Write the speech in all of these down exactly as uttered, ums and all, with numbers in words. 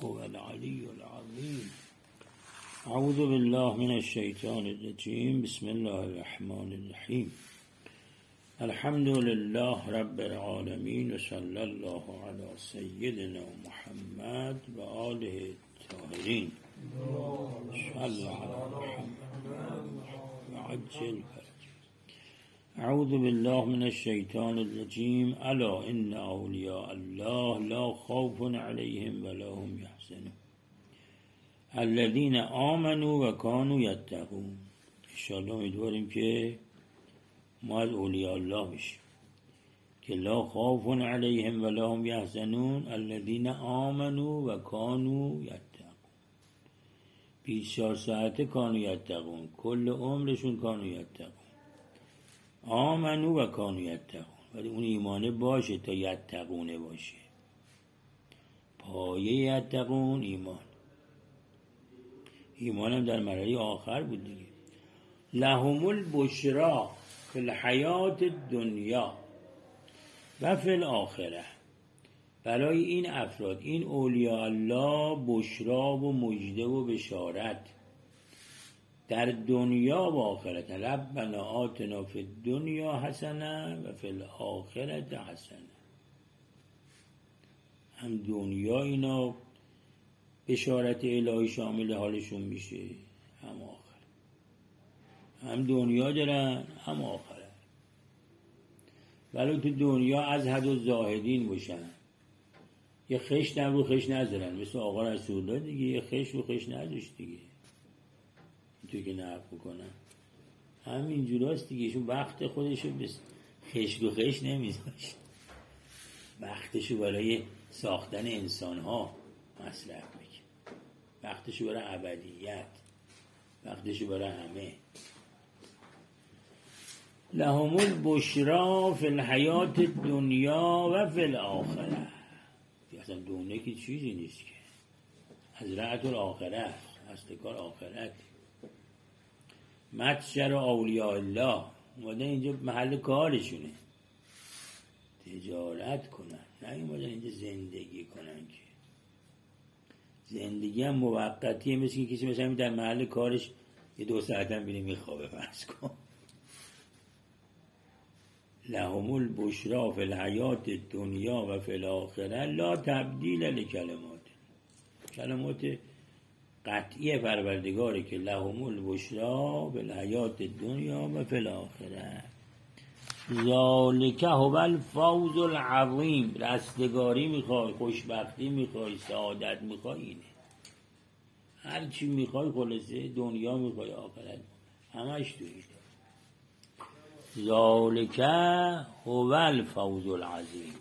هو العلي العظيم. أعوذ بالله من الشيطان الرجيم. بسم الله الرحمن الرحيم. الحمد لله رب العالمين وصلى الله على سيدنا محمد وآله الطاهرين. صلى على محمد وعجل فرج. أعوذ بالله من الشيطان الرجيم. ألا إن أولياء الله لا خوف عليهم ولا هم يحزنون الذين آمنوا وكانوا يتقون. انشاءالله امیدواریم که ما از اولیاء الله بشیم که لا خوف علیهم ولا هم یحزنون الذین آمنوا و کانوا یتقون. بیست و چهار ساعته کانوا یتقون، کل عمرشون کانوا یتقون. آمنوا و کانوا یتقون، ولی اون ایمانه باشه تا یتقونه باشه. پایه یتقون ایمان. ایمانم در مرحله آخر بود دیگه. لهم البشرا فی الحیات الدنیا و فی الاخره. برای این افراد، این اولیاء الله، بشرا و مژده و بشارت در دنیا و آخرت. ربنا آتنا فی الدنیا حسنه و فی الاخرت حسنه. هم دنیا اینا بشارت الهی شامل حالشون میشه، هم آخر. هم دنیا دارن هم آخرت. ولی تو دنیا از حد و زاهدین باشن، یه خش نم رو خش نذارن، مثل آقا رسول الله دیگه، یه خش رو خش نذاشت دیگه، توی که نعف بکنن. همین جوراست دیگه. شون وقت خودشو بس خش رو خش نمیذاشت، وقتشو برای ساختن انسان ها مصرف میکنه، وقتشو برای ابدیت، وقتشو برای همه. لهم البشرا فی الحیات الدنیا و فی الاخره. اصلا دنیا که چیزی نیست که، از رعت الاخره، اصل کار آخرت. متجر اولیاء الله اومدن اینجا محل کارشونه، تجارت کنن، نه اومدن اینجا زندگی کنن. که زندگی هم موقتیه، مثل که کسی مثلا در محل کارش یه دو ساعت هم بینه میخوابه فرض کن. لهم البشرا فی الحیات الدنیا و فی الاخره لا تبدیل لکلمات. کلمات قطعی پروردگاره که لهم البشرا فی الحیات الدنیا و فی الاخره ذالک هو الفوز العظیم. رستگاری میخوای، خوشبختی میخوای، سعادت میخوای، اینه. هر چی میخوای خلاصه، دنیا میخوای، آخرت، همش توی ذالک هو الفوز العظیم.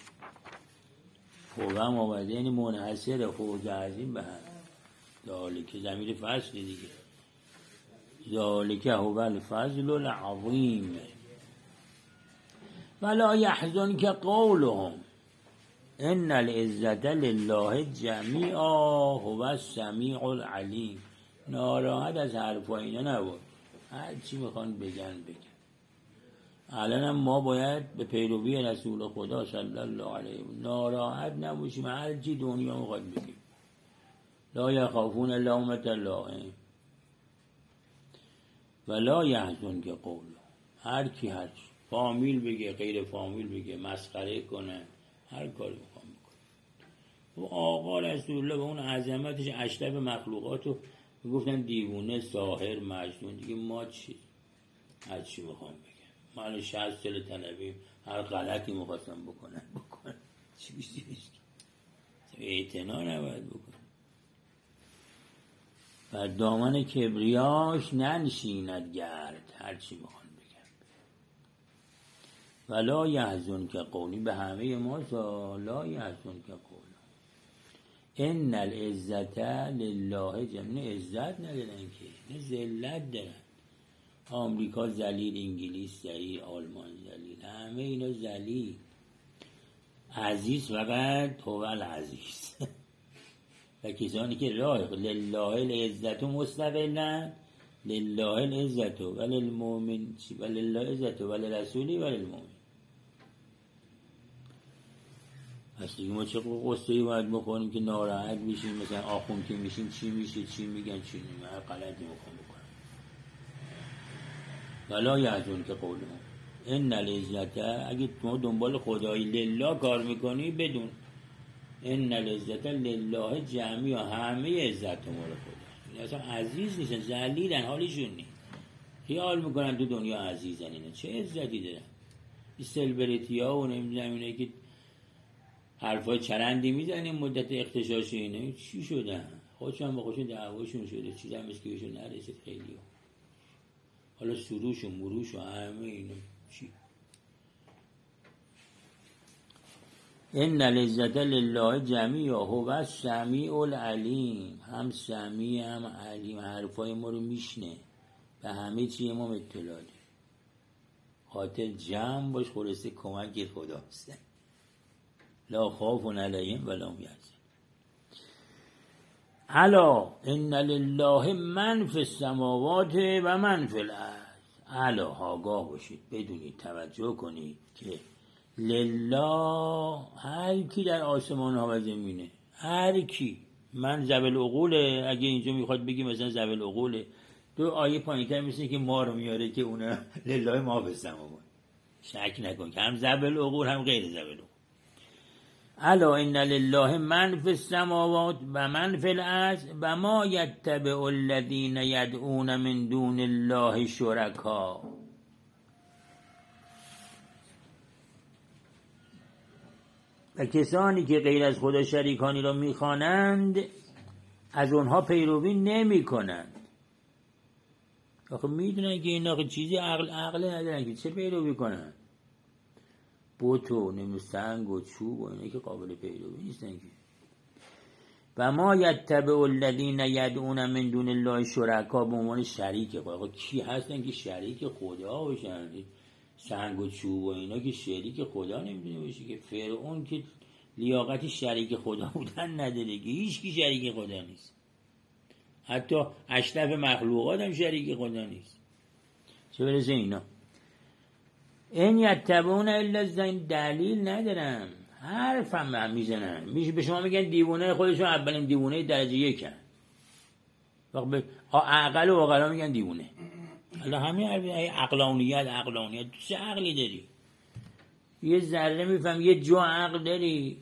هو هم آمده یعنی منحصر فوز عظیم به هم. ذالک ضمیر فصل دیگه. ذالک هو الفضل العظیم. ولا يحزنك قولهم ان العزة لله جميعا هو السمیع العلیم. ناراحت از حرفا اینا نبود، هر چی میخوان بگن بگن. الان ما باید به پیروی رسول خدا صلی الله علیه و ناراحت نباشیم، هر چی دنیا میخواد بگیم. لا یخافون لومة لائم ولا يحزنك قولهم. هر کی هر چی، فامیل بگه، غیر فامیل بگه، مسخره کنه، هر کاری میخوام بکنه. و آقا رسول الله به اون عظمتش اشرف مخلوقاتو میگفتن دیوونه، ساحر، مجنون. دیگه ما چی؟ هر چی میخوام بگم. من شصت سال تنبیم، هر غلطی میخواستم بکنن بکنن. چی بیشتی بیشتی اعتنا نباید بکنن. و دامن کبریاش ننشیند گرد، هر چی میخوان ولا یحزنک قولی. به همه ما سا لا یحزنک قول. ان العزة لله جميعا. عزت ندارن که، نه ذلت دارن. آمریکا ذلیل، انگلیس ذلیل، آلمان ذلیل، همه اینا ذلیل. عزیز فقط هو العزیز. و کسانی که راه لله العزة مستقلا، لله العزة وللمؤمن ولله العزة وللرسول وللمؤمن. پس دیگه ما چه قصه‌ای باید بکنیم که ناراحت میشیم؟ مثلا آخوند که میشیم چی میشه، چی میگن، چی نمیگن، هر غلطی میخوام بکنم. ولا یحزن که قولهم ان العزت، اگه تو دنبال خدای لله کار میکنی بدون ان العزت لله جمعی، همه عزت مال خدا. اصلا عزیز نیستن، ذلیلن، حالشون نیست. خیال میکنن تو دنیا عزیزن. اینا چه عزتی دارن؟ این سلبریتی ها و نمیدونم اینه که حرفای چرندی میزنیم مدت اختشاش اینه چی شدن؟ خودشون با خودشون دعواشون شده، چیز هم که بهشون نرسید خیلی ها. حالا سروش و مروش و همه اینه چی؟ ان العزت لله جمیع هو السمیع العلیم. هم سمیع هم علیم، حرفای ما رو میشنه، به همه چیه ما اطلاع داریم. خاطر جمع باش، خلاصه کمک خداست. لا خوف علیهم ولا هم یحزنون. الا ان لله من فی السماوات و من فی الارض. الا آگاه باشید، بدونید، توجه کنید که لله هر کی در آسمان ها و زمینه، هر کی. من ذوی العقوله، اگه اینجا میخواد بگی مثلا ذوی العقوله، دو آیه پایین‌تر مثل که ما رو میاره که اونا لله ما فی السماوات. شک نکن که هم ذوی العقول هم غیر ذوی العقول. الا ان لله من فی السماوات و من فی الارض و ما یتبع الذین یدعون من دون الله شرکا. و کسانی که غیر از خدا شریکانی را میخوانند از اونها پیروی نمی کنند. آخه میدونن که این آخه چیزی عقل عقل ندارن که چه پیروی کنن؟ بت و نمی سنگ و چوب و اینه که قابل پیروی نیستن که. و ما یتبع الذین یدعون من دون الله شرکا، به عنوان شریک خدا. کی هستن که شریک خدا باشن؟ سنگ و چوب و اینا که شریک خدا نمیدونه باشه که. فرعون که لیاقتی شریک خدا بودن نداره که، هیچ کی شریک خدا نیست. حتی اشرف مخلوقات هم شریک خدا نیست، چه برسه اینا. این یتبعون الا الظن، دلیل ندارم، حرف هم میزنن. میشه به شما میگن دیوونه، خودشون اولین دیوونه درجه یکن. وقت به عقل و عقلا میگن دیوونه. حالا همین عقلانیت عقلانیت چه عقلی داری؟ یه ذره میفهم، یه جو عقل داری؟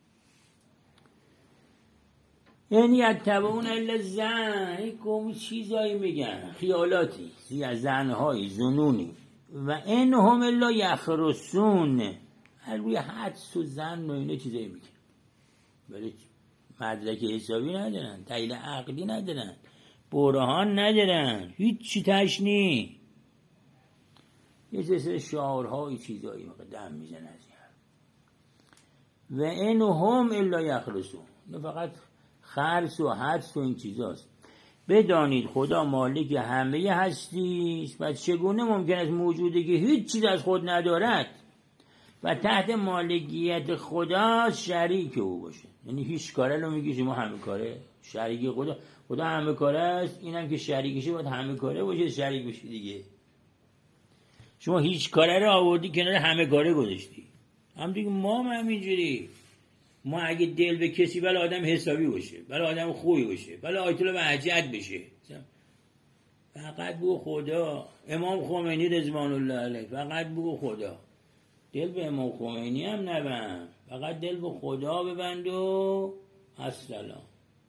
یعنی یتبعون الا الظن، یک قومی چیزایی میگن، خیالاتی، زنهایی، ظنونی. و این هم الا یخرسون، هر روی حدس و ظن و اینه چیزایی میگن، ولی مدرک حسابی ندارن، دلیل عقلی ندارن، برهان ندارن، هیچ چی تش نی. یه سلسله شعارهای چیزایی دم میزن از این. و این هم الا یخرسون، نه فقط خرس و حدس و این چیزاست. بدانید خدا مالک همه هستی است و چگونه ممکن است موجودی که هیچ چیز از خود ندارد و تحت مالکیت خدا شریک او باشه. یعنی هیچ کاره رو میگی شما همه کاره، شریک خدا. خدا همه کاره است، اینم که شریکشه باید همه کاره باشه، شریک بشه دیگه. شما هیچ کاره رو آوردی کنار همه کاره گذاشتی. هم دیگه ما هم همینجوری. ما اگه دل به کسی بله آدم حسابی باشه، بله آدم خوبی باشه، بله آیت الله وحجت بشه، فقط بگو خدا. امام خمینی رضوان الله علیه، فقط بگو خدا. دل به امام خمینی هم نبند، فقط دل به خدا ببند و السلام.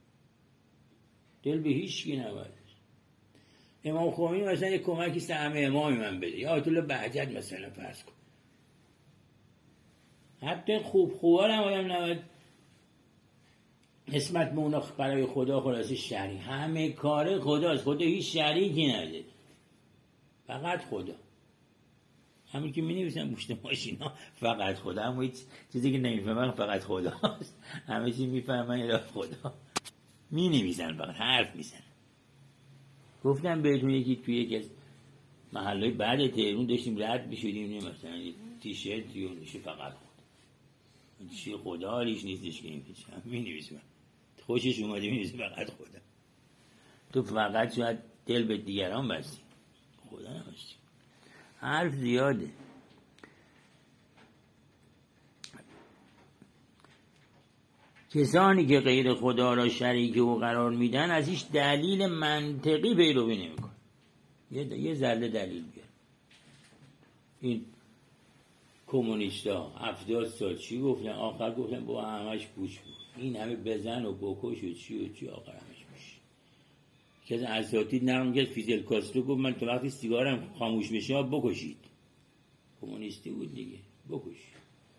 دل به هیچ کی نبند. امام خمینی مثلا یک کمکی سهم امامی من بده، یا آیت الله وحجت مثلا فرض کن. حتی خوب خوبا هم آدم نباید نسبت به اونا برای خدا خلاصی شریک. همه کار خداست، خدا هیچ شریکی نداره، فقط خدا. همین که می نویسن پشت ماشینا فقط خدا، هم هیچ چیزی که نمیفهمن فقط خداست، همه چی میفهمن الا خدا. می نویسن فقط حرف میزنن. گفتم بهتون یکی توی یکی از محلهای بعد تهران داشتیم رد میشدیم، مثلا تیشرت یا نشه فقط خدا. چی خدا حالیش نیستش که این پیچم می نویسم، خوشش اومده می نویسم فقط خدا. تو فقط شاید دل به دیگران بستی، خدا نبستی. حرف زیاده. کسانی که غیر خدا را شریک او قرار میدن از هیچ دلیل منطقی پیروی نمیکنن. یه یه ذره دلیل بیار. این کمونیستا هفتاد سال چی گفتن؟ آخر گفتن با همش پوچ بود. این همه بزن و بکش و چی و چی آخر همش میشه. که از اساتید نرم که فیدل کاسترو گفت من تو وقتی سیگارم خاموش بشه بکشید. کمونیستی بود دیگه. بکش.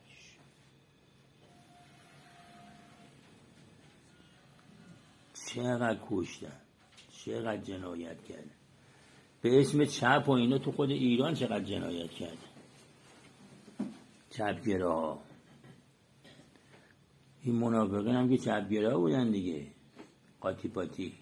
چقدر کشتن، چقدر جنایت کردن به اسم چپ و اینا. تو خود ایران چقدر جنایت کردن چپگراها. این منافقین هم که چپگرا بودن دیگه، قاطی پاتی،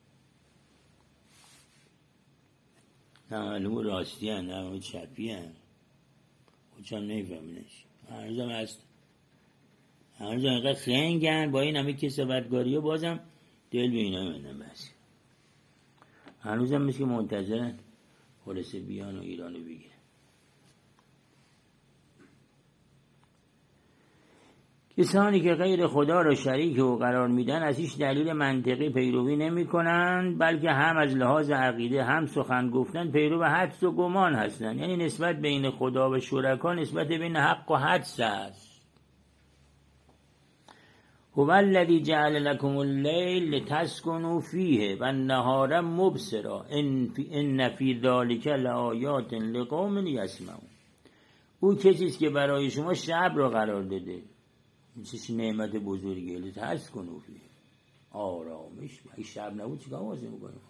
نه معلوم راستی هن نه معلوم چپی هن. خودشم نمیفهمینش. هنوزم هست، هنوزم اینقدر خنگن با این همه کسافتگاری و بازم دل به اینا میدن. بس هنوزم مثل که منتظرن خلاصه بیان و ایرانو بگیرن. کسانی که غیر خدا را شریک او قرار میدن از هیچ دلیل منطقی پیروی نمی کنند، بلکه هم از لحاظ عقیده هم سخن گفتن پیرو حدس و گمان هستند. یعنی نسبت بین خدا و شرکا نسبت بین حق و حدس است. هو الذی جعل لكم الليل لتسكنوا فیه و النهار مبصرا ان فی ذلک لآیات لقوم یسمعون. او کسی که برای شما شب را قرار داده، این چه نعمت بزرگیه. لتسکنوا فیه، آرامش. اگه شب نبود چیکار واسه میکنیم؟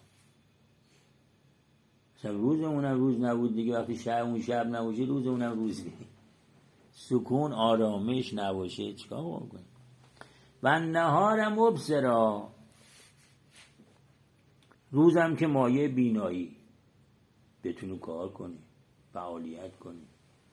مثلا روزمونم روز نبود دیگه. وقتی شب اون شب نباشه روزمونم روز نیست. سکون آرامش نباشه چیکار میکنیم؟ و نهار مبصرا، روزم که مایه بینایی، بتونی کار کنی، فعالیت کنی،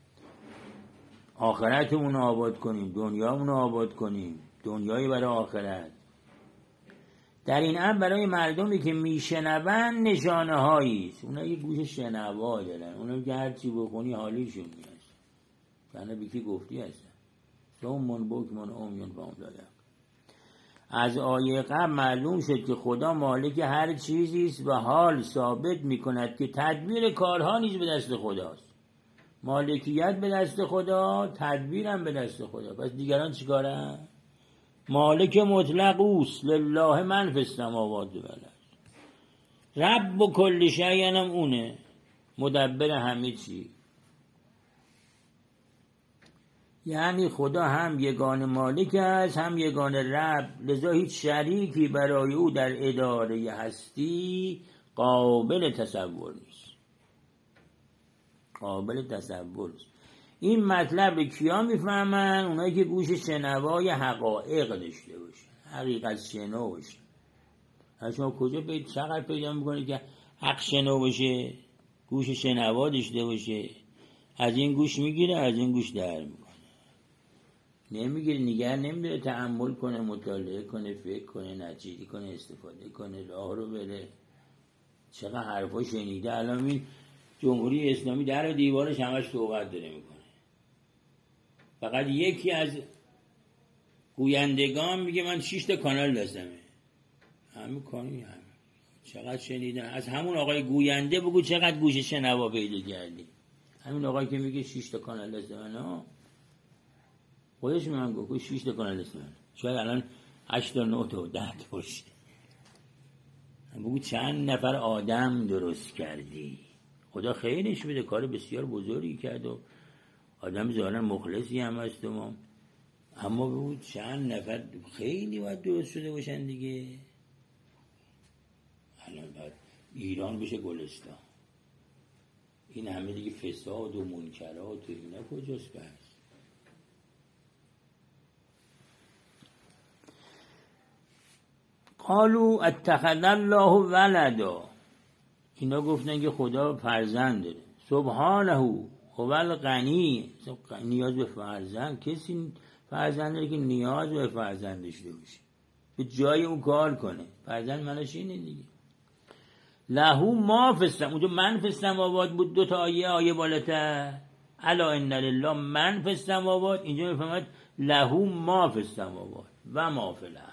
آخرتمون رو آباد کنیم، دنیامون رو آباد کنیم، دنیایی برای آخرت. در این امر برای مردمی که میشنون نشانه هایی است. اونا یه گوش شنوا دارن، اونا که هر چی بخونی حالیشون میاد. یعنی بیکی گفتی هستن سومون بکمون امیون فهم دادن. از آیه قبل معلوم شد که خدا مالک هر چیزی است و حال ثابت میکند که تدبیر کارها نیز به دست خداست. مالکیت به دست خدا، تدبیرم به دست خدا. پس دیگران چیکارن؟ مالک مطلق اوست. لله من فی السماوات و الارض. رب و کل شیء هم اونه، مدبر همه چی. یعنی خدا هم یگانه مالک است هم یگانه رب، لذا هیچ شریکی برای او در اداره هستی قابل تصور نیست. قابل تصور نیست. این مطلب کیا میفهمن؟ اونایی که گوش شنوای حقایق داشته باشن، حقیقت شنو باشن. شما کجا پیدا چقدر پیدا میکنید که حق شنو باشه، گوش شنوا داشته باشه؟ از این گوش میگیره از این گوش در میکنه. نمیگیره، نگه نمیداره تأمل کنه، مطالعه کنه، فکر کنه، نتیجه کنه، استفاده کنه، راه رو بره. چقدر حرفا شنیده. الان این جمهوری اسلامی در و دیوارش همش صحبت داره میکنه. فقط یکی از گویندگان میگه من شش تا کانال دستمه. همه کانی هم. چقدر شنیدن از همون آقای گوینده. بگو چقدر گوش شنوا پیدا کردی. همین آقای که میگه شش تا کانال دستمه نه خودش میگه گفت شش تا کانال دستمه. شاید الان هشت تا نه تا ده تا باشه. بگو چند نفر آدم درست کردی. خدا خیرش بده، کار بسیار بزرگی کرد و آدم ظاهرا مخلصی هم هست ما. اما بگو چند نفر خیلی باید درست شده باشن دیگه. الان باید ایران بشه گلستان. این همه دیگه فساد و منکرات و اینا کجاست بس؟ قالوا اتخذ الله ولدا. اینا گفتن که خدا فرزند داره. سبحانه هو الغنی. نیاز به فرزند، کسی فرزند داره که نیاز به فرزند داشته باشه، به جای اون کار کنه. فرزند معنیش اینه دیگه. لهو ما فی السماوات. اونجا من فی السماوات بود، دو تا آیه آیه بالاتر الا ان لله من فی السماوات. اینجا میفهمد لهو ما فی السماوات. و ما فی الارض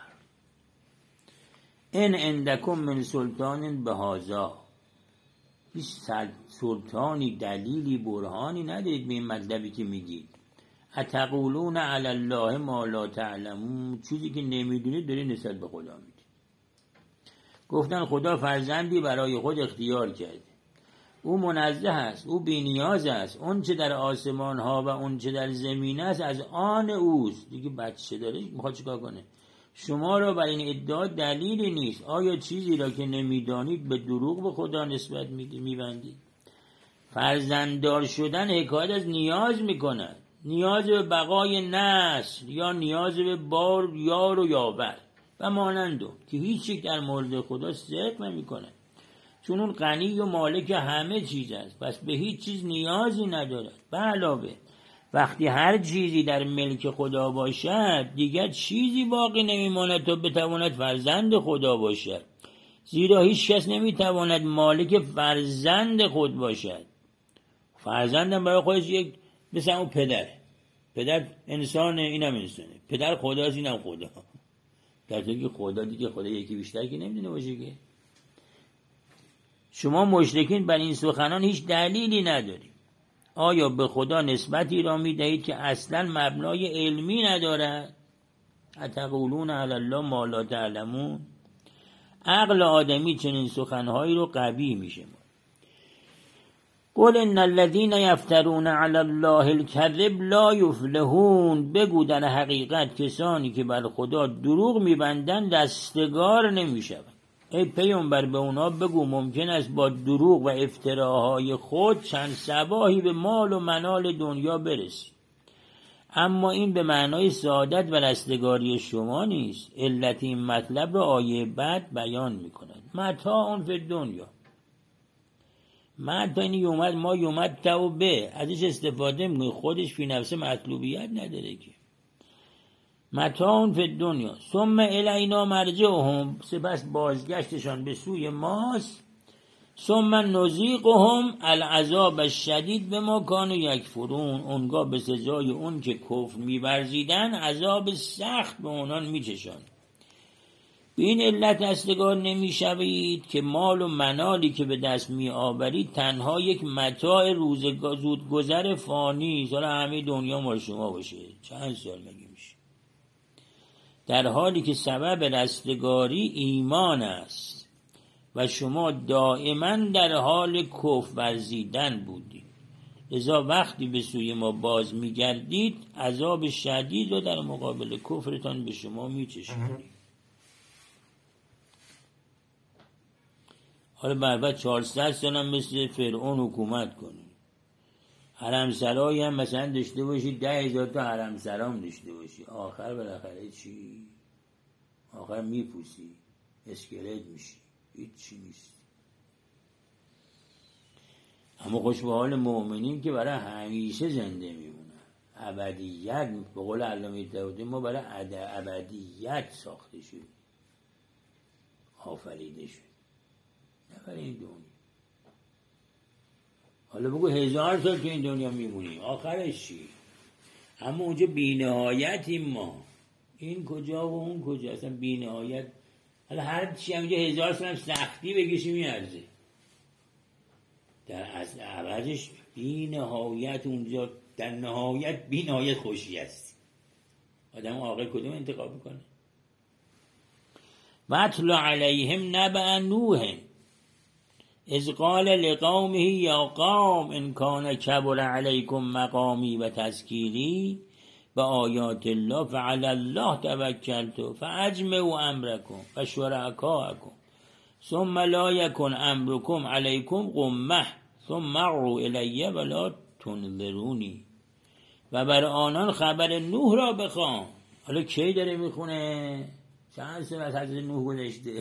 ان عندکم من سلطان بهذا. هیچ سلطانی، دلیلی، برهانی ندارید به این مطلبی که میگید. اتقولون علی الله ما لا تعلمون، چیزی که نمیدونید دارید نسبت به خدا میدید. گفتن خدا فرزندی برای خود اختیار کرده، او منزه است، او بی نیاز است، اون چه در آسمان ها و اون چه در زمین است از آن اوست. دیگه بچه داره میخواد چیکار کنه؟ شما را بر این ادعا دلیلی نیست. آیا چیزی را که نمیدانید به دروغ به خدا نسبت میبندید؟ فرزنددار شدن حکایت از نیاز میکند، نیاز به بقای نسل یا نیاز به بار یار و یاور و مانندو که هیچ یک در مورد خدا صدق نمیکنه، چون اون غنی و مالک همه چیز است، پس به هیچ چیز نیازی ندارد. به علاوه وقتی هر چیزی در ملک خدا باشد دیگر چیزی باقی نمیماند تا بتواند فرزند خدا باشد، زیرا هیچ کس نمیتواند مالک فرزند خود باشد. فرزندم برای خودش یک مثل اون پدر پدر انسانه، اینم انسانه، پدر خداست، اینم خدا. در طوری که خدا دیگه خدا یکی بیشتر که نمیدونه باشه که. شما مشرکین بر این سخنان هیچ دلیلی ندارید. آیا به خدا نسبتی را میدهید که اصلا مبنای علمی ندارد؟ اتقولون علی الله ما لا تعلمون. عقل آدمی چنین سخنهایی رو قبیح میشه. قل ان الذين يفترون على الله الكذب لا يفلحون. بگو در حقیقت کسانی که بر خدا دروغ میبندند رستگار نمیشوند. ای پیامبر به اونا بگو ممکن است با دروغ و افتراهای خود چند صباحی به مال و منال دنیا برسی، اما این به معنای سعادت و رستگاری شما نیست. علت این مطلب را آیه بعد بیان میکند. متاع فی الدنیا، متاع این یومد ما یومد توبه ازش استفاده میکنی، خودش فی نفسه مطلوبیت نداره که. متاع فی الدنیا ثم الینا مرجعهم، سپس بازگشتشان به سوی ماست. ثم نذیقهم العذاب الشدید بما کانوا یکفرون، اونگاه به سزای اون که کفر می‌ورزیدن عذاب سخت به اونان میچشان. به این علت رستگار نمیشوید که مال و منالی که به دست میآورید تنها یک متاع زودگذر فانی، حالا همه دنیا مال شما باشه، چند سال مگه میشه، در حالی که سبب رستگاری ایمان است و شما دائما در حال کفر ورزیدن بودید. لذا وقتی به سوی ما باز میگردید عذاب شدید رو در مقابل کفرتان به شما میچشونید. حالا بعد چهارصد سال هم مثل فرعون حکومت کنید، حرمسرایی هم مثلا داشته باشید، ده هزار تا حرمسرام داشته باشید، آخر بالاخره چی؟ آخر میپوسی، اسکلت میشی، هیچ چی نیست. اما خوش به حال مؤمنین که برای همیشه زنده میمونن، ابدیت. به قول علامه طحاوی ما برای ابدیت ساخته شدیم، آفریده شدیم، نه برای این دنیا. حالا بگو هزار سال که این دنیا میمونیم، آخرش چی؟ اما اونجا بی نهایتیم ما، این کجا و اون کجا، اصلا بی نهایت. حالا هر چی همینجا هزار سال هم سختی بگیشی میارزه، در اصل عوضش بی نهایت اونجا در نهایت بی نهایت خوشی است. آدم عاقل کدوم انتخاب میکنه؟ وَاتْلُ عَلَيْهِمْ نَبَأَ نُوحٍ اذ قال لقومه یا قوم ان کان کبر علیکم مقامی و تذکیری به آیات الله فعلی الله توکلت فاجمعوا امرکم و شرکاءکم ثم لا یکن امرکم علیکم غمه ثم اعروا الی ولا تنظرونی. و بر آنان خبر نوح را بخوان. حالا کی داره میخونه؟ چند سال از حضرت نوح گذشته؟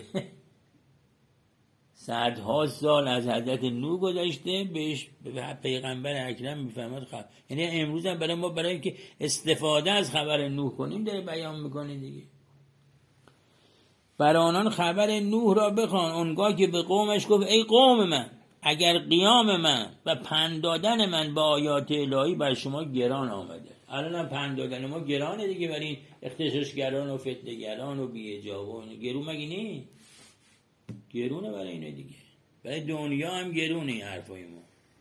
صدها سال از حضرت نوح گذشته، بهش به پیغمبر اکرم میفرماد خبر. یعنی امروز هم برای ما برای اینکه استفاده از خبر نوح کنیم داره بیان میکنه دیگه. بر آنان خبر نوح را بخوان اونگاه که به قومش گفت ای قوم من، اگر قیام من و پند دادن من به آیات الهی بر شما گران آمده الان هم پند دادن ما گرانه دیگه برای این اختشاشگران و فتنه‌گران و بی‌حجاب و اینا. گرون مگه نی؟ گرونه برای اینه دیگه، برای دنیا هم گرونه این حرفای ما.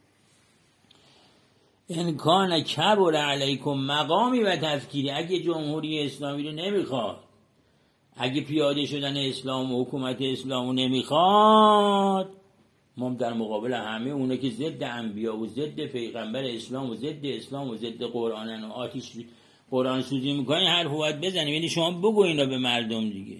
ان کان کبر علیکم مقامی و تفکیری، اگه جمهوری اسلامی رو نمیخواد، اگه پیاده شدن اسلام و حکومت اسلام رو نمیخواد، ما در مقابل همه اونا که ضد انبیا و ضد پیغمبر اسلام و ضد اسلام و ضد قرآنن و آتش قرآن سوزی میکنین حرف باید بزنیم. یعنی شما بگو اینا به مردم دیگه.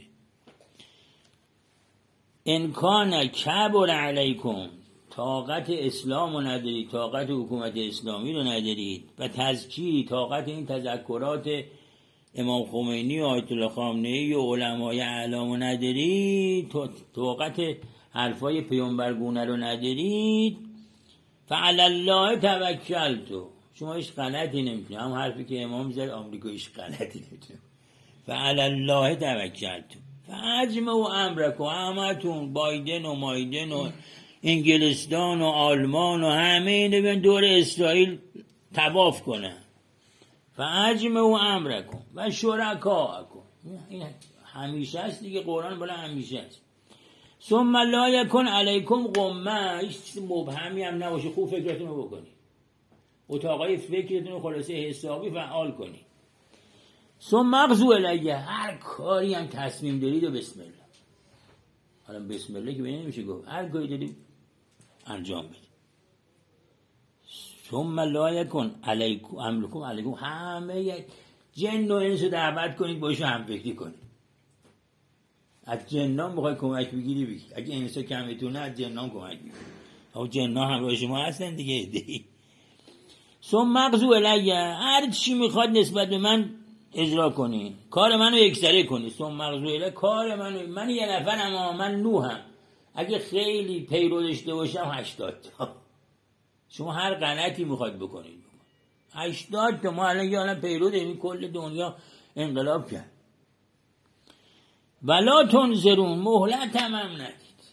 ان کان کبر علیکم، طاقت اسلام رو ندارید، طاقت حکومت اسلامی رو ندارید، و تذکیری، طاقت این تذکرات امام خمینی و آیت الله خامنه‌ای و علمای اعلام رو ندارید، طاقت حرفای پیامبرگونه رو ندارید، فعلی الله توکلت، شما هیچ غلطی نمیتونید. هم حرفی که امام زد آمریکا هیچ غلطی نمیتونه. فعلی الله توکلت فاجمعوا امرکم، همتون بایدن و مایدن و انگلستان و آلمان و همه اینو بیان دور اسرائیل طواف کنن. فاجمعوا امرکم و شرکاءکم، این همیشه است دیگه، قرآن بالا همیشه است. ثم لا یکن علیکم غمه، هیچ چیز مبهمی هم نباشه، خوب فکرتون رو بکنید، اتاقای فکرتون رو خلاصه حسابی فعال کنید. ثم اغزو الیه، هر کاری هم تصمیم دارید و بسم الله. حالا بسم الله که بینه نمیشه گفت، هر کاری دارید انجام بدید. ثم لا یکن علیکم امرکم علیکم، همه جن و انس رو دعوت کنید باشو هم فکری کنید. از جنان بخوای کمک بگیری بگی، اگه انسا کمتونه از جنان کمک بگیری، او جنان هم با شما هستن دیگه. دی ثم اغزو الیه، هر چی میخواد نسبت به من اجرا کنی، کار منو یکسره کنی. ثم اغزو الیه، کار منو، من یه نفرم اما من نوحم، اگه خیلی پیرو داشته باشم هشتاد تا. شما هر غلطی میخواد بکنید هشتاد تا. ما الان یه عالم پیرو داریم، کل دنیا انقلاب کرد. ولا تنظرون، مهلت هم هم ندید،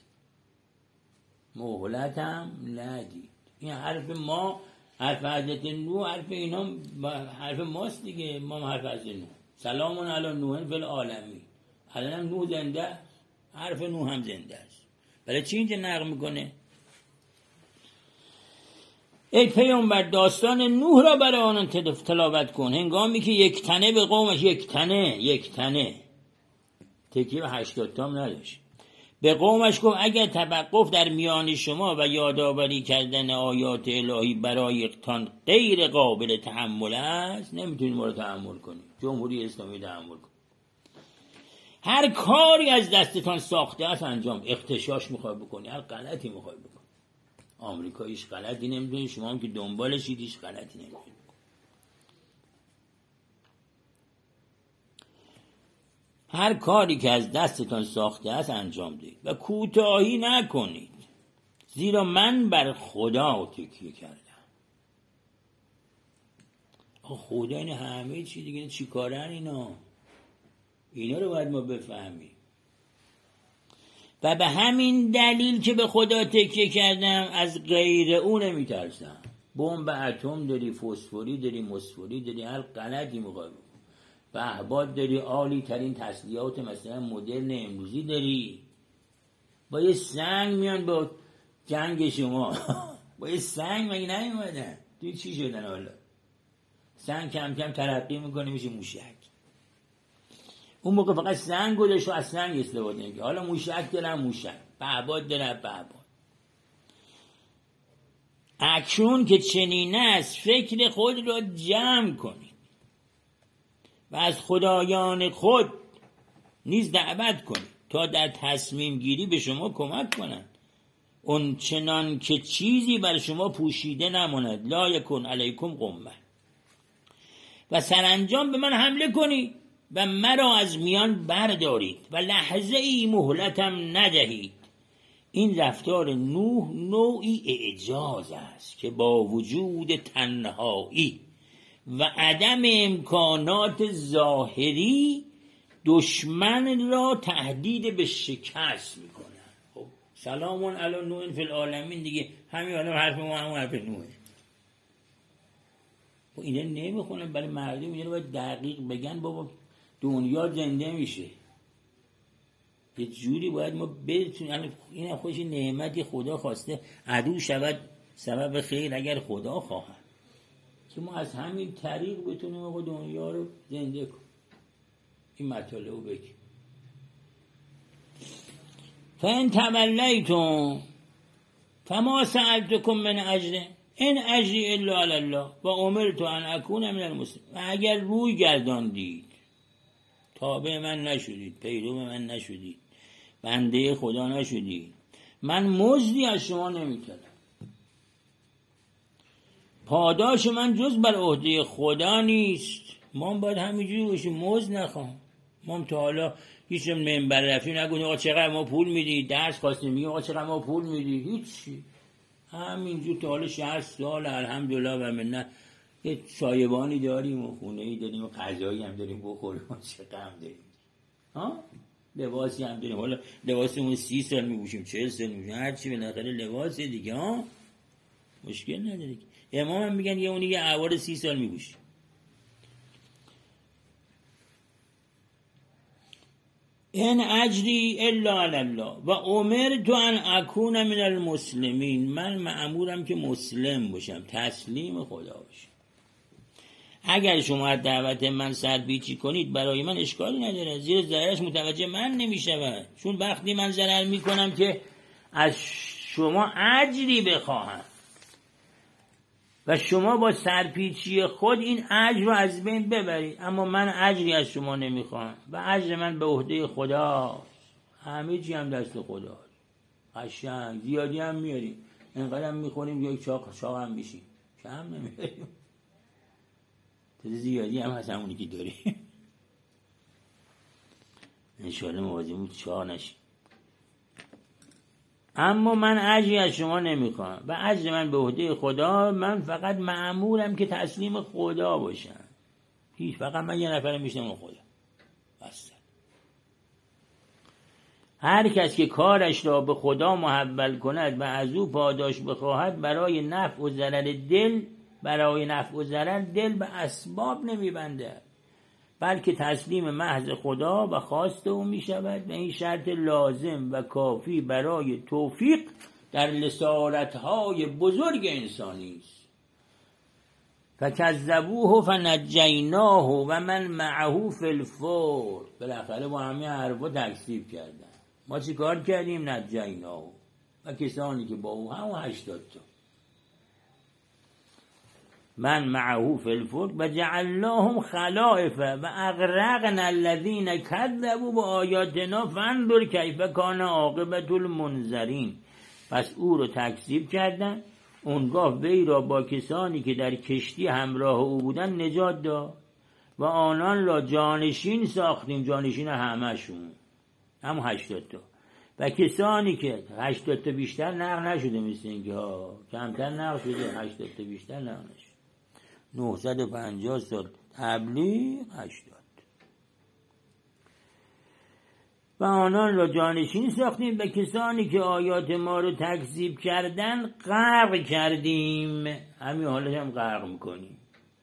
مهلت هم ندید. این حرف ما، حرف حضرت نوح، حرف اینا حرف ماست دیگه. ما حرف حضرت نوح، سلامون علی نوح فی العالمین. الان هم نوح زنده است، حرف نوح هم زنده است. برای چی اینجا نقل میکنه؟ ای پیامبر داستان نوح را برای آنان تلاوت کن، هنگامی که یک تنه به قومش، یک تنه یک تنه تکیه به هشتاد تام نداشت، به قومش گفت اگر توقف در میان شما و یادآوری کردن آیات الهی برایتان غیر قابل تحمل است، نمیتونید ما رو تحمل کنید. جمهوری اسلامی تحمل کنید. هر کاری از دستتان ساخته است انجام، اختشاش میخوای بکنی، هر غلطی میخوای بکنی. آمریکا هیچ غلطی نمیتونید، شما هم که دنبالشید هیچ غلطی نمیتونید. هر کاری که از دستتان ساخته است انجام دهید و کوتاهی نکنید، زیرا من بر خدا تکیه کردم. خدا این همه چی دیگه، چی کارن اینا؟ اینا رو باید ما بفهمیم. و به همین دلیل که به خدا تکیه کردم از غیر او نمیترسم. بمب اتم داری، فسفوری داری، مسفوری داری، هر غلطی میخوای پهباد داری، عالی ترین تسلیحات مثلا مدرن امروزی داری، با یه سنگ میان با جنگ شما. با یه سنگ مگه نیومدن؟ توی چی شدن حالا؟ سنگ کم کم ترقی میکنه میشه موشک. اون موقع فقط سنگ گذاشت و از سنگ استفاده نمی‌کرد، حالا موشک دارن، موشک، پهباد دارن، پهباد. اکنون که چنین است فکر خود را جمع کنید و از خدایان خود نیز دعوت کنید تا در تصمیم گیری به شما کمک کنند. اون چنان که چیزی بر شما پوشیده نماند، لا یکن علیکم غمه، و سرانجام به من حمله کنید و مرا از میان بردارید و لحظه ای مهلتم ندهید. این رفتار نوح نوعی اعجاز است که با وجود تنهایی و عدم امکانات ظاهری دشمن را تهدید به شکست میکنه. خب سلامون علی نوح فی العالمین دیگه، همین الان حرف ما همون حرف نوحه. اینا نمیخونن برای مردم، اینا باید دقیق بگن بابا دنیا زنده میشه. یه جوری باید ما بتونیم، این خودش نعمتی خدا خواسته، عدو شود سبب خیر اگر خدا خواهد، که ما از همین طریق بتونیم آقا دنیا رو زنده کنیم. این مطالب رو بگیم. فَإِن تَوَلَّيْتُمْ فَمَا سَأَلْتُكُمْ مِنْ أَجْرٍ إِنْ أَجْرِیَ إِلَّا عَلَى اللَّهِ وَأُمِرْتُ أَنْ أَكُونَ مِنَ الْمُسْلِمِینَ. و اگر روی گرداندید، تابع من نشدید، پیرو من نشدید، بنده خدا نشدید، من مزدی از شما نمی‌کنم. پاداش من جز بر عهده خدا نیست. ما باید همینجوری باشیم، مزد نخوام. ما تا حالا هیچ منبر رفتیم نگفتیم آقا چقدر ما پول میدی، درس خواستیم میگیم آقا چقدر ما پول میدی، هیچی. همینجور تا حالا شصت سال الحمدلله و منت یه سایبانی داریم و خونه‌ای داریم و غذایی هم داریم بخوریم و چقدر هم داریم، ها لباسی هم داریم. حالا لباسمون سی سال میپوشیم، چهل سال میپوشیم، هر چی بالاخره لباس دیگه، ها مشکل نداره. امام هم میگن یه اونی یه اعوار سی سال میپوشیم. این اجری الا علی الله و امرت ان اکون من المسلمین. من مأمورم که مسلم باشم، تسلیم خدا باشم. اگر شما دعوت من سرپیچی کنید برای من اشکالی نداره، زیر ضررش متوجه من نمیشود، چون وقتی من ضرر میکنم که از شما اجری بخواهم و شما با سرپیچی خود این اجر رو از بین ببرید، اما من اجری از شما نمیخوام و اجر من به عهده خدا، همه چی هم دست خدا. قشنگ زیادی هم میاریم، اینقدر هم میخوریم یک چاق چاق هم میشیم، کم نمیاریم. زیادی هم هست همونی که داریم. انشاءالله مواظبمون چاق نشیم. اما من اجری از شما نمیخوام و اجر من به عهده خدا. من فقط مأمورم که تسلیم خدا باشم، هیچ، فقط من یه نفر میشنم خدا بس. هر کس که کارش را به خدا محول کند و از او پاداش بخواهد، برای نفع و ضرر دل برای نفع و ضرر دل به اسباب نمیبنده، بلکه تسلیم محض خدا و خواست او می شود و این شرط لازم و کافی برای توفیق در لسارتهای بزرگ انسانی است. فکذبوه فنجیناه و من معه فی الفور. بالاخره با همه حرفا تکذیب کردن، ما چی کار کردیم؟ نجیناه و کسانی که با او هم هشتاد تا من معه فی الفلک و جعلناهم خلائف و اغرقنا الذین کذبوا بآیاتنا فانظر کیف کان عاقبة المنذرین. پس او رو تکذیب کردن، اونگاه وی را با کسانی که در کشتی همراه او بودن نجات داد و آنان را جانشین ساختیم، جانشین همشون هم هشتاد تا، و کسانی که هشتاد تا بیشتر نقل نشده، مثل اینکه ها کمتر نقل شده، هشتاد تا بیشتر نقل نشده، نهصد و پنجاه سال تبلیغ هشتاد. و آنان را جانشین ساختیم و کسانی که آیات ما رو تکذیب کردن غرق کردیم. همین حالش هم غرق میکنیم.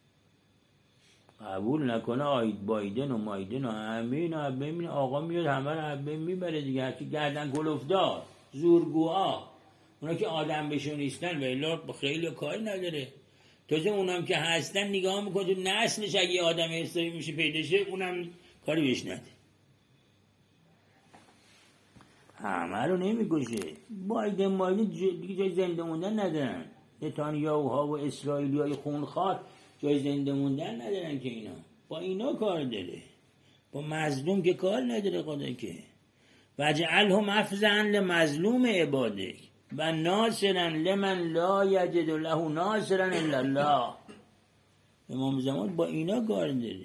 قبول نکنه آید بایدن و مایدن و همین و ببین آقا میاد همه رو حبه میبره دیگه، هرچی گردن کلوفدار زورگوها، اونا که آدم بشون نیستن و الا خیلی کاری نداره. تازه اونم که هستن نگاه میکنه تو نسلش اگه آدم حسابی میشه پیداشه، اونم کاری بهش نده، همه رو نمیکشه. بایدن مایدن دیگه جای زنده موندن ندارن، نتانیاهوها و اسرائیلی های خونخوار جای زنده موندن ندارن که اینا با اینا کار داره، با مظلوم که کار نداره خدا که. وجعلهم افزعا لمظلوم عباده و ناصرا لمن لا یجد له ناصرا الا الله. امام زمان با اینا کار داره،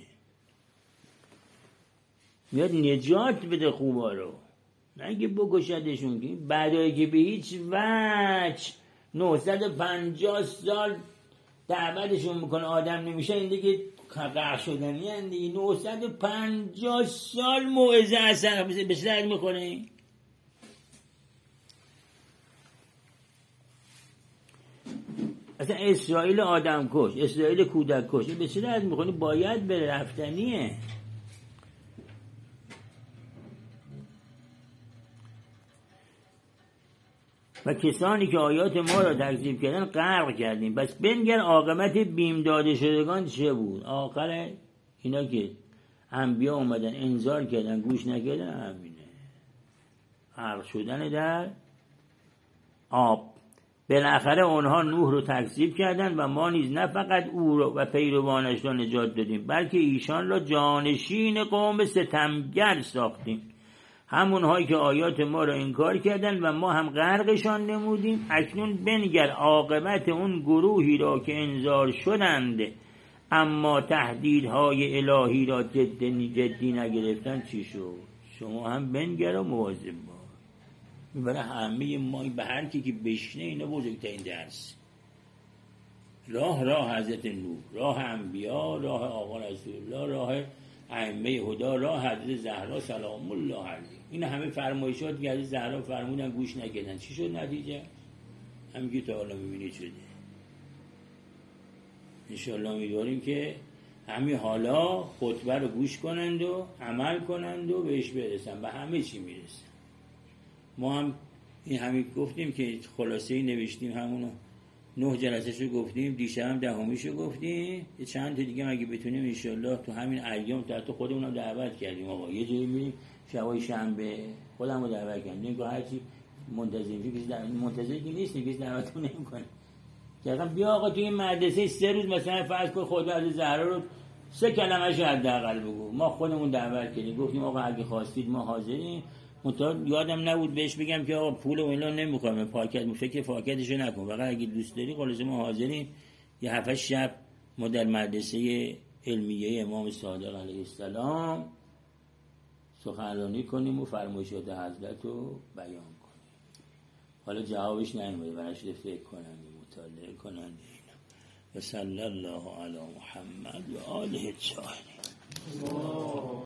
میاد نجات بده خوبا رو، نه که بکشدشون. که بعدایی که به هیچ وجه نهصد و پنجاه سال دعوتشون میکنه آدم نمیشه، این دیگه قرق شدنی هن دیگه. نهصد و پنجاه سال موعظه اثر به درد میخوره. اصلا اسرائیل آدم کش، اسرائیل کودک کش، به چه درد میخونی؟ باید بره، رفتنیه. و کسانی که آیات ما را تکذیب کردن غرق کردیم. پس بنگر عاقبت بیم داده شدگان چه بود؟ آخر اینا که انبیا اومدن انذار کردن گوش نکردن، همینه، غرق شدن در آب. بالاخره اونها نوح رو تکذیب کردند و ما نیز نه فقط او رو و پیروانش را نجات دادیم بلکه ایشان را جانشین قوم ستمگر ساختیم، همونهایی که آیات ما را انکار کردند و ما هم غرقشان نمودیم. اکنون بنگر عاقبت اون گروهی را که انذار شدند اما تهدیدهای الهی را جدی جدی نگرفتن چی شد. شما هم بنگر و مواظب باش. برای همه ما، به هر کی که بشنه اینا بزرگترین درس. راه راه حضرت نوح، راه انبیا، راه آقا رسول الله، راه ائمه هدی، راه حضرت زهرا سلام الله علیها. این همه فرمایشات که حضرت زهرا فرمودن گوش نکردن، چی شد نتیجه؟ همین که تا حالا میبینید شده. انشاءالله امیدواریم که همین حالا خطبه رو گوش کنند و عمل کنند و بهش برسن، به همه چی میرسن. ما هم این همین گفتیم که خلاصه‌ای نوشتیم، همونو نه جلسه‌شو گفتیم، دیشب هم دهمیشو گفتیم، یه چند تا دیگه اگه بتونیم انشالله تو همین ایام تا تو خودمون هم دعوت کردیم. آقا یه جایی میریم شبای شنبه خودمو دعوت کردیم، میگم هرچی منتظرین کسی دعوت منتظر کی نیست، کسی دعوتتون نمی‌کنه. مثلا بیا آقا تو این مدرسه سه روز مثلا فرض کن خود از زهرا رو سه کلمه‌ش حداقل بگو. ما خودمون دعوت کردیم، گفتیم آقا اگه خواستید ما حاضریم. منتها یادم نبود بهش بگم که آقا پول و اینا نمیخوام، پاکت فکر پاکتشو نکن، فقط اگه دوست داری خلاص ما حاضریم یه هفت شب ما در مدرسه علمیه امام صادق علیه السلام سخنرانی کنیم و فرمایشات حضرت رو بیان کنیم. حالا جوابش نمیده، برای شده فکر کنم مطالعه کنن اینا. و صلی الله علی محمد و آله الطاهرین.